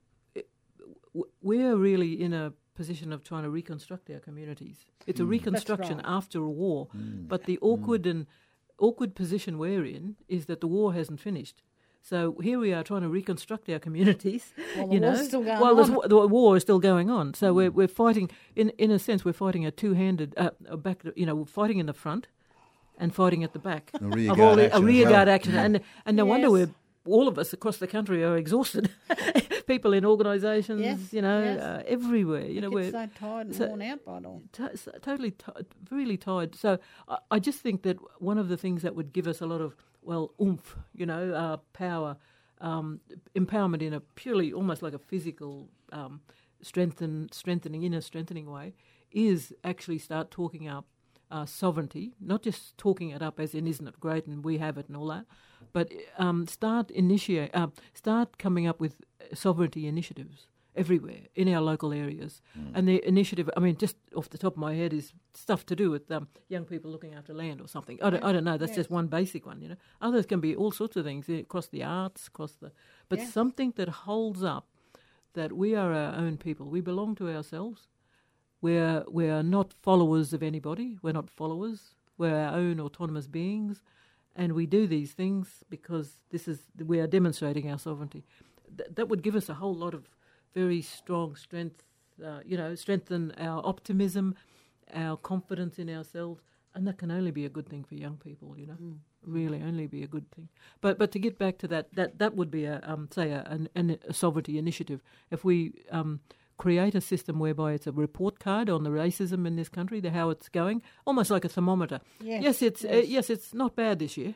we are really in a position of trying to reconstruct our communities. It's a reconstruction right. after a war, but the awkward and awkward position we're in is that the war hasn't finished. So here we are trying to reconstruct our communities. While the you war's know, still going while there's on. wa- the war is still going on. So we're we're fighting in in a sense we're fighting a two-handed uh, a back. You know, we're fighting in the front and fighting at the back. A rear of guard all the, action a as rear well. guard action, and and no wonder Yes. we're all of us across the country are exhausted. People in organisations, Yes, you know, yes. uh, everywhere. You know, Get we're so tired and so- worn out by it all. t- so- totally, t- really tired. So I, I just think that one of the things that would give us a lot of, well, oomph, you know, uh, power, um, empowerment in a purely almost like a physical um, strengthen, strengthening, inner strengthening way, is actually start talking up uh, sovereignty, not just talking it up as in isn't it great and we have it and all that, but um, start initiate, uh, start coming up with sovereignty initiatives everywhere in our local areas. And the initiative, I mean, just off the top of my head, is stuff to do with um, young people looking after land or something. I don't, I don't know. That's just one basic one, you know. Others can be all sorts of things eh, across the arts, across the, but Yeah. something that holds up that we are our own people. We belong to ourselves. We're we're not followers of anybody. We're not followers. We're our own autonomous beings, and we do these things because this is we are demonstrating our sovereignty. Th- that would give us a whole lot of very strong strength. Uh, you know, strengthen our optimism, our confidence in ourselves, and that can only be a good thing for young people. You know, really only be a good thing. But but to get back to that, that that would be a um, say a, an, an, a sovereignty initiative. If we um, create a system whereby it's a report card on the racism in this country, the how it's going, almost like a thermometer. Yes, yes it's yes. Uh, yes, it's not bad this year.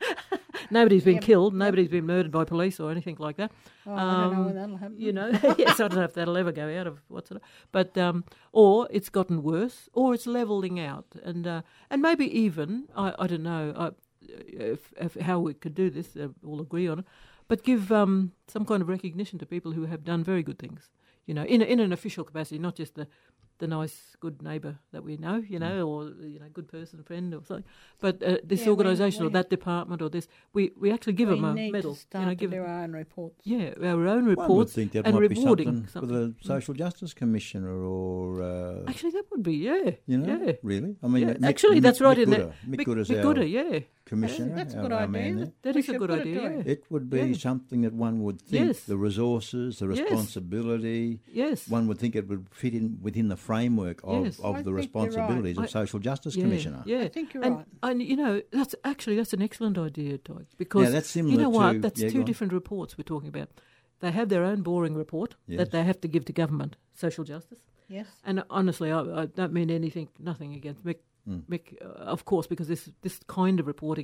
Nobody's been Yep, killed. yep. Nobody's been murdered by police or anything like that. Oh, I don't know Um, when that'll happen. You know, yes, I don't know if that'll ever go out of what's it, but um, or it's gotten worse, or it's levelling out, and uh, and maybe even I, I don't know I, if, if how we could do this. Uh, all agree on it, but give um, some kind of recognition to people who have done very good things. You know, in a, in an official capacity, not just the the nice, good neighbour that we know, you know, or you know, good person, friend, or something. But uh, this Yeah, we- organisation or we- that department or this, we, we actually give we them a need medal. to start you know, to give do our own reports. yeah, our own One would reports think that and might be rewarding something, for the Social Justice Commissioner or... Uh, Actually, that would be, yeah. you know, yeah. really? I mean, Yeah, Mick- actually, Mick- that's right Mick in Gooder. there. Mick Gooder's Mick our Gooder, yeah. Commissioner, That's a our, good our man idea. there. That We is a should good put it idea, to yeah. it. It would be Yeah. something that one would think Yes. the resources, the Yes. responsibility, Yes. one would think it would fit in within the framework of, Yes. of I the think you're responsibilities right. of Social Justice yeah, Commissioner. Yeah. I think you're and, right. And, you know, that's actually, that's an excellent idea, Todd, because, Yeah, that's similar you know what, to- that's yeah, go two on. different reports we're talking about. They have their own boring report Yes. that they have to give to government, social justice. Yes. And honestly, I, I don't mean anything, nothing against Mick, Mm. Mick uh, of course, because this this kind of reporting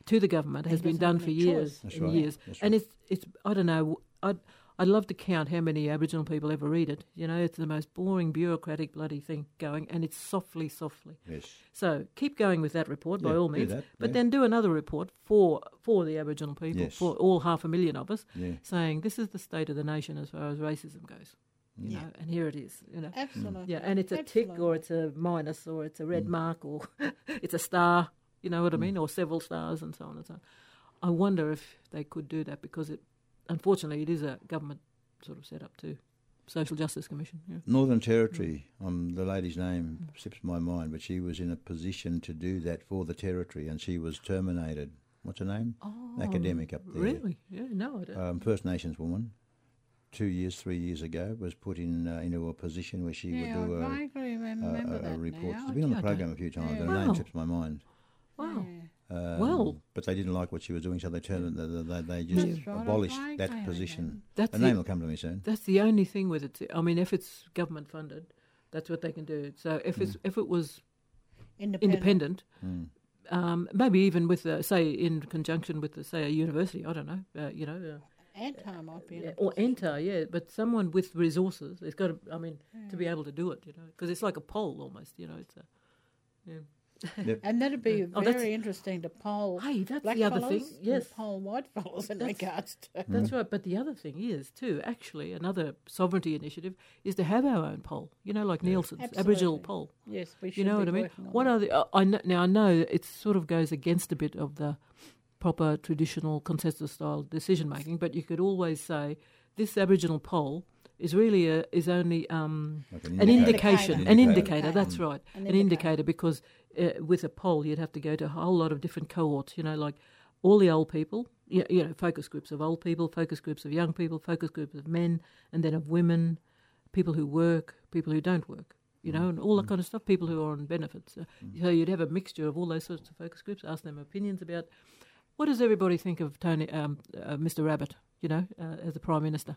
to the government has He been doesn't done have for any years choice. That's and right. years. That's And right. it's, it's I don't know, I'd, I'd love to count how many Aboriginal people ever read it. You know, it's the most boring, bureaucratic bloody thing going, and it's softly, softly. Yes. So keep going with that report by Yeah, all do means, that, but yeah. then do another report for for the Aboriginal people, Yes. for all half a million of us, Yeah. saying this is the state of the nation as far as racism goes. You Yeah. know, and here it is. You know, Absolutely. yeah, and it's a tick or it's a minus or it's a red mark or it's a star. You know what I mean, or several stars and so on and so on. I wonder if they could do that because it, unfortunately, it is a government sort of set up too. Social Justice Commission. Yeah. Northern Territory, um, the lady's name slips my mind, but she was in a position to do that for the Territory and she was terminated. What's her name? Oh, Academic up there. Really? Yeah, no, I don't. Um, First Nations woman, two years, three years ago, was put in uh, into a position where she Yeah, would do I a, vaguely a, remember a, that a report. now. She's been on the Yeah, I program don't- a few times, yeah. but her name Wow. slips my mind. Wow. Yeah. Um, Well. But they didn't like what she was doing, so they turned they, they, they just That's right, I abolished vaguely that remember. position. That's The the, name will come to me soon. that's the only thing with it. I mean, if it's government funded, that's what they can do. So if it's if it was Independent. independent, Mm. um, maybe even with, uh, say, in conjunction with, the, say, a university, I don't know, uh, you know, uh, Antar might be in yeah, a or position. enter, yeah, but someone with resources, it's got to, I mean, to be able to do it, you know, because it's like a poll almost, you know, it's a, yeah. And that'd be Oh, that's- very interesting to poll Hey, that's black the other fellas thing, yes. and poll white fellas in That's- regards to... That's right, but the other thing is, too, actually, another sovereignty initiative is to have our own poll, you know, like Nielsen's Aboriginal Absolutely. poll. Yes, we should You know be what I mean? working on What that. are the, uh, I know, now I know it sort of goes against a bit of the proper traditional consensus style decision making, but you could always say this Aboriginal poll is really a, is only um, Like an indication, Indicator. an Indicator. indicator. That's right, An an, indicator. indicator because uh, with a poll you'd have to go to a whole lot of different cohorts. You know, like all the old people, you, you know, focus groups of old people, focus groups of young people, focus groups of men, and then of women, people who work, people who don't work. You know, and all that kind of stuff. People who are on benefits. Uh, So you'd have a mixture of all those sorts of focus groups. Ask them opinions about what does everybody think of Tony, um, uh, Mister Rabbit. You know, uh, as the Prime Minister.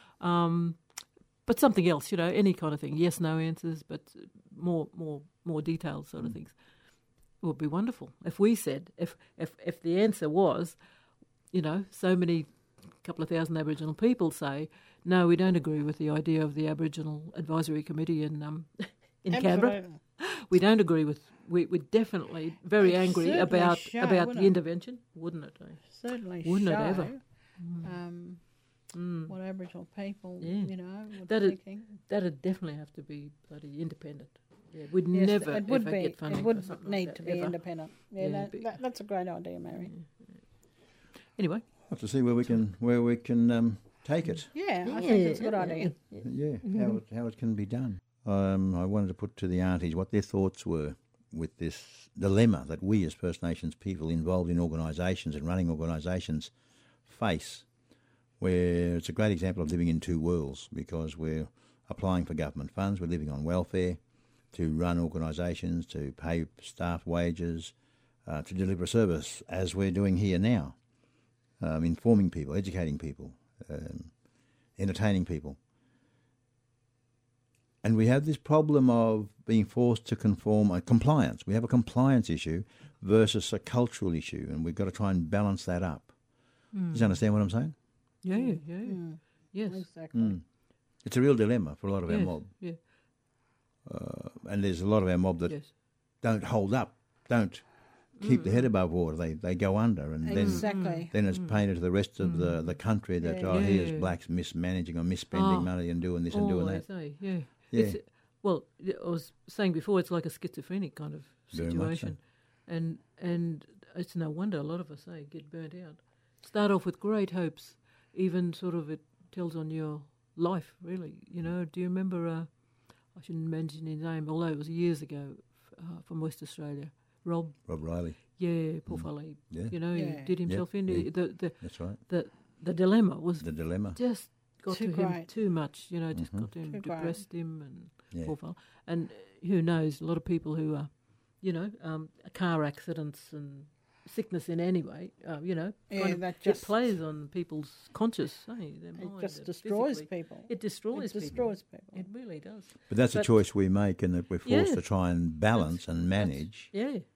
Um, but something else, you know, any kind of thing. Yes, no answers, but more, more, more detailed sort of things. It would be wonderful if we said, if, if, if the answer was, you know, so many, couple of thousand Aboriginal people say, no, we don't agree with the idea of the Aboriginal Advisory Committee in um, in Canberra. Absolutely. We don't agree with. We, we're definitely very It'd angry certainly about show, about wouldn't the it? intervention, wouldn't it? eh? Certainly Wouldn't it show ever? Um, Mm. what Aboriginal people, Yeah. you know, were That'd- thinking. That'd definitely have to be bloody independent. Yeah, we'd Yes, never it would ever be. get funding It for would something need like to that, be ever. independent. Yeah, Yeah, that, be- that, that's a great idea, Mary. Anyway, Have to see where we can where we can um, take it. Yeah, I think it's a good idea. Yeah, how it, how it can be done. Um, I wanted to put to the aunties what their thoughts were with this dilemma that we as First Nations people involved in organisations and running organisations face, where it's a great example of living in two worlds because we're applying for government funds, we're living on welfare to run organisations, to pay staff wages, uh, to deliver a service as we're doing here now, um, informing people, educating people, um, entertaining people. And we have this problem of being forced to conform, a compliance. We have a compliance issue versus a cultural issue, and we've got to try and balance that up. Mm. Do you understand what I'm saying? yeah, yeah, yeah. Mm, Yes, exactly. Mm. It's a real dilemma for a lot of our yes, mob. yeah, Uh, and there's a lot of our mob that yes. don't hold up, don't keep Mm. their head above water. They they go under, and then Exactly. then it's painted to the rest of the, the country that, Yeah. oh, here's Yeah. blacks mismanaging or misspending Oh. money and doing this and doing Always, that. eh? Yeah. Yeah. It's, well, I was saying before, it's like a schizophrenic kind of Very much so. situation, and and it's no wonder a lot of us eh, get burnt out. Start off with great hopes, even sort of it tells on your life, really. You know, do you remember? Uh, I shouldn't mention his name, although it was years ago, uh, from West Australia. Rob, Rob Riley, yeah, poor fella. he- Yeah. You know, Yeah. he did himself in. yeah. The, the that's right. the the dilemma was The dilemma. just got Too to him great. too much. You know, just Mhm. got to him, Too great. depressed him, and Yeah. poor fella. And uh, who knows? A lot of people who are, you know, um, car accidents and sickness in any way. Uh, you know, Yeah, kind of- that it just- plays on people's conscious. Eh, their It mind, just uh, destroys physically. people. It destroys It people. destroys people. It really does. But that's a But- choice we make, and that we're forced Yeah. to try and balance and manage Yeah.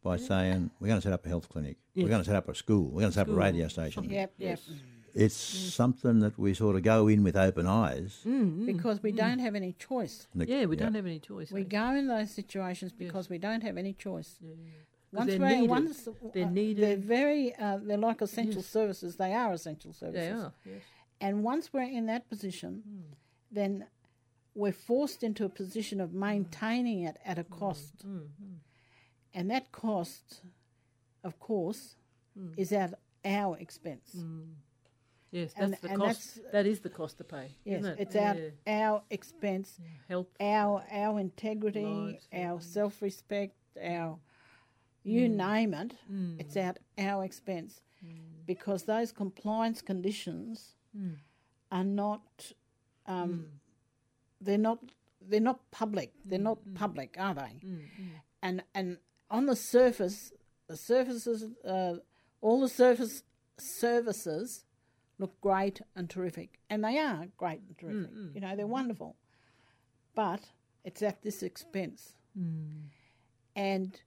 by saying, we're going to set up a health clinic, Yes. we're going to set up a school, we're going to set up School. a radio station. Yep, yep. Yes. It's something that we sort of go in with open eyes. Mm, mm. Because we don't have any choice. The- Yeah, we don't have any choice. We eh? go in those situations because we don't have any choice. Yeah. 'Cause Once they're we're, needed. once They're uh, needed. they're very, uh, they're like essential Yes. services. They are essential services. They are. Yes. And once we're in that position, then we're forced into a position of maintaining it at a cost. Mm, mm, And that cost, of course, Mm. is at our expense. mm. Yes, that's And- the and cost. that's- That is the cost to pay. Yes, isn't it? it's yeah. at our expense, Help. our our integrity, Lives, our yeah. self-respect, our you name it. Mm. It's at our expense because those compliance conditions Mm. are not. Um, They're not. They're not public. They're not public, are they? Mm, mm. And and on the surface, the surfaces, uh, all the surface services look great and terrific, and they are great and terrific. Mm, mm. You know, they're wonderful, but it's at this expense. Mm. And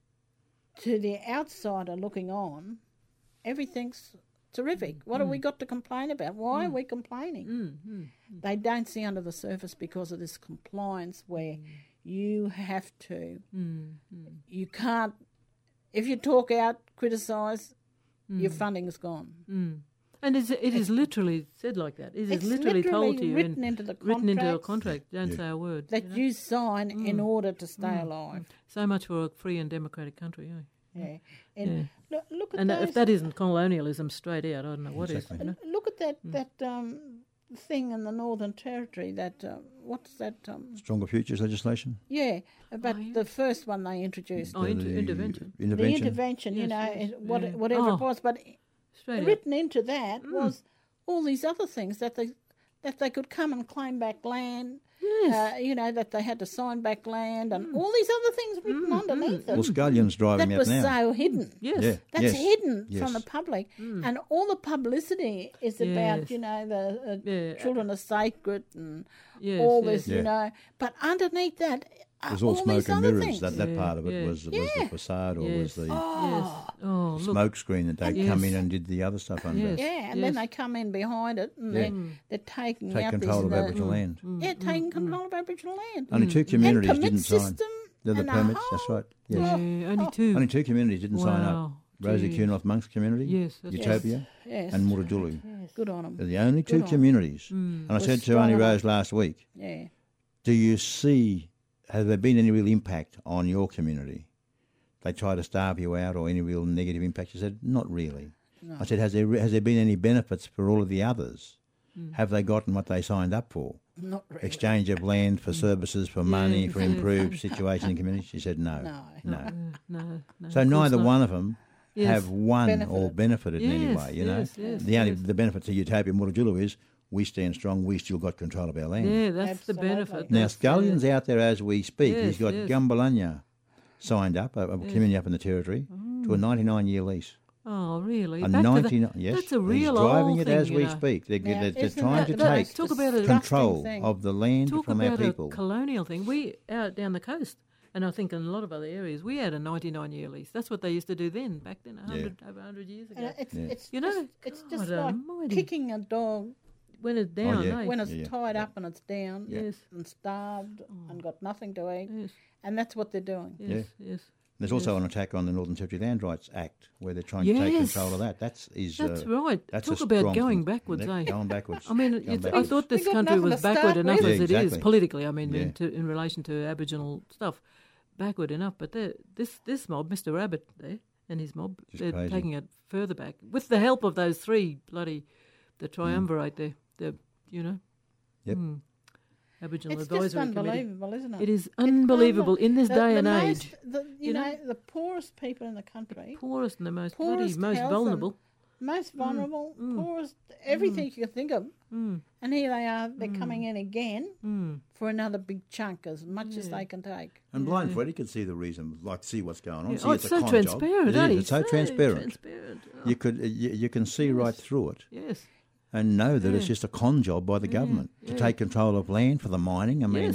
to the outsider looking on, everything's terrific. What have we got to complain about? Why are we complaining? Mm, mm. They don't see under the surface because of this compliance where you have to, Mm, mm. you can't, if you talk out, criticise, your funding is gone. Mm. And it's, it is literally said like that. It is It's literally, told to you written and into the written into a contracts contract. Don't Yeah. say a word. that you know? you sign in order to stay alive. So much for a free and democratic country, eh? Yeah. And Yeah. look, look at And those, if that isn't colonialism straight out, I don't know what is. Exactly. You know? look at that that um, thing in the Northern Territory. That uh, what's that? Um, Stronger Futures legislation? yeah, but Oh, yeah. the first one they introduced, Oh, inter- The intervention. the Intervention. intervention. You Yes, know, yes, it- what, yeah. whatever Oh. it was, but Straight out. written into that was all these other things that they that they could come and claim back land. Yes. Uh, you know, that they had to sign back land and all these other things written underneath Well, it. Scullion's driving That that was now. so hidden. Yes. Yeah. That's yes. hidden Yes. from the public, and all the publicity is about Yes. you know the uh, Yeah. children are sacred and Yes, all yes. this, you Yeah. know. But underneath that, are It was all all smoke these and other mirrors. things. That, that Yeah, part of it yeah. was, was the Yeah. facade or Yes. was the Yes. Oh, look. smoke screen that they Yes. come in and did the other stuff under. Yes. Yeah, and then they come in behind it, and Yeah. they're, they're taking Take out control this, of uh, Aboriginal land. yeah, taking control of Aboriginal land. Only two and communities permit didn't sign. system. The, the and a permits, that's whole- right. Yes. Yeah, only two. Only two communities didn't sign up. Wow. Rosie Geez. Kunoth Monks community, Yes, that's Utopia, Yes, and Murrujulu. good on them. They're the only two Good on 'em. communities. Mm. And I We're said to strong Annie enough. Rose last week, Yeah. do you see, has there been any real impact on your community? They try to starve you out or any real negative impact? She said, not really. No. I said, has there, has there been any benefits for all of the others? Have they gotten what they signed up for? Not really. Exchange of land for services, for money, Yes, for yes. improved situation in communities? She said, no. No. No. Uh, no, no. So of course neither not. one of them Yes. have won Benefited. or benefited in any Yes, way, you yes, know. yes, the only yes. the benefit to Utopia and Murrujulu is we stand strong, we still got control of our land. Yeah, that's Absolutely. the benefit. Now That's the- Scullion's out there as we speak. Yes, He's got yes. Gumbalanya signed up, a, a community up in the territory, to a ninety-nine year lease. Oh, really? A Back to the- ninety-nine, yes. That's a real He's driving old it thing, as you we know. speak. They're, Now, they're, they're isn't trying that to the take most Talk about a- disgusting control thing? of the land Talk from about our people. a colonial thing. We out down the coast, and I think in a lot of other areas, we had a ninety-nine year lease. That's what they used to do then, back then, a hundred, over a hundred years ago. And it's Yeah. it's You just, know, it's just God like almighty. kicking a dog When it's down, yeah. eh? when it's Yeah, yeah. tied up and it's down Yes. and starved and got nothing to eat, Yes, and that's what they're doing. yes, yes. There's also an attack on the Northern Territory Land Rights Act where they're trying to take Yes. control of that. That's is That's uh, right. That's Talk a about strong going thing. backwards, They're eh? Going backwards. I mean, Going it's, I backwards. thought this We got country nothing was to start backward enough with. Yeah, as it is exactly. politically. I mean, Yeah. in, to, in relation to Aboriginal stuff, backward enough. But they're- this this mob, Mister Rabbit, there and his mob, Just they're crazy. taking it further back with the help of those three bloody the triumvirate there. The you know, Yep. mm, Aboriginal It's just Advisory Committee. unbelievable, isn't it? It is It's unbelievable in this the- day the and most- age. The, you, you know, know? the poorest people in the country, Poorest and the most bloody, poorest most health vulnerable. and most vulnerable, poorest, everything you can think of. Mm, And here they are, they're coming in again mm. for another big chunk, as much as they can take. And Blind Freddy could see the reason, like see what's going on. Yeah. See Oh, it's, it's a so con transparent, job. eh? It is, it's so, transparent. transparent. Oh, You could you, you can see right through it yes. and know that it's Yeah. just a con job by the government to take control of land for the mining. I mean, Yes, yes.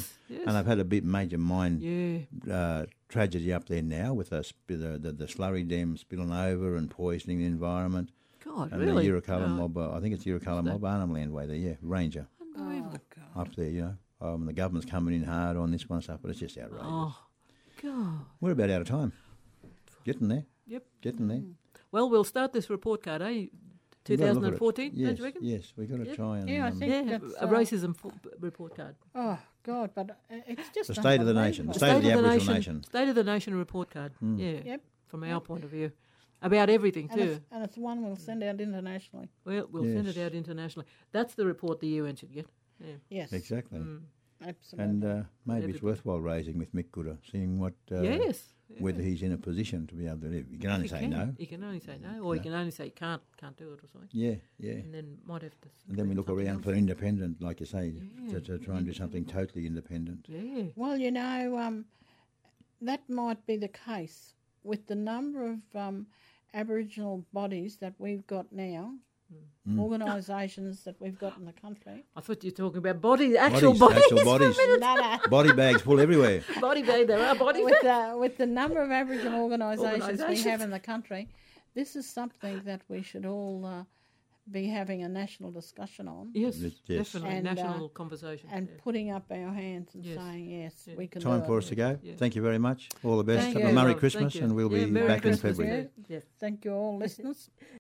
And they've had a bit major mine Yeah. uh, tragedy up there now with the, sp- the, the, the slurry dam spilling over and poisoning the environment. God, And really? the Yurukala Oh, mob, uh, I think it's Yurukala that? mob, Arnhem Land way there, yeah, Ranger Unbelievable. Oh, God. up there, you know. Um, the government's coming in hard on this one stuff, but it's just outrageous. Oh, God. We're about out of time. Getting there, Yep. getting there. Well, we'll start this report card, eh? We've got to look at it. twenty fourteen, yes, don't you reckon? Yes, we've got to Yep. try and... Yeah, I um, think- Yeah, that's, a uh, racism fo- report card. Oh, God, but uh, it's just The state of the nation, unbelievable. the state of the Aboriginal nation. State of the Nation report card. Mm. Yeah, Yep. from our point of view. About everything, And too. it's, and it's one we'll send out internationally. Well, we'll send it Yes. out internationally. That's the report the U N should get. Yeah. Yes, Exactly. Mm. absolutely. And uh, maybe Everybody. it's worthwhile raising with Mick Gooder, seeing what... Uh, yes. whether he's in a position to be able to live. You can only He say can. no. You can only say no, or you No. can only say can't, can't do it or something. Yeah, yeah. And then might have to. And then we look something around else. for independent, like you say, Yeah. to, to try and do something totally independent. Yeah. Well, you know, um, that might be the case with the number of um, Aboriginal bodies that we've got now, Mm. organisations that we've got in the country. I thought you were talking about bodies, actual Bodies, bodies. actual bodies. No, no. Body bags full everywhere. Body bag, there are body with bags. the with the number of Aboriginal organisations we Organisations. have in the country, this is something that we should all uh, be having a national discussion on Yes, Yes, yes. definitely. And, uh, national conversation. and yeah. putting up our hands and Yes. saying yes, Yeah. we can Time do for it. us to go. Yeah. Thank you very much. All the best. Thank Have you. a Merry Thank Christmas, you. and we'll Yeah, be Merry back Christmas, in February. yeah. Yes. Thank you all, listeners.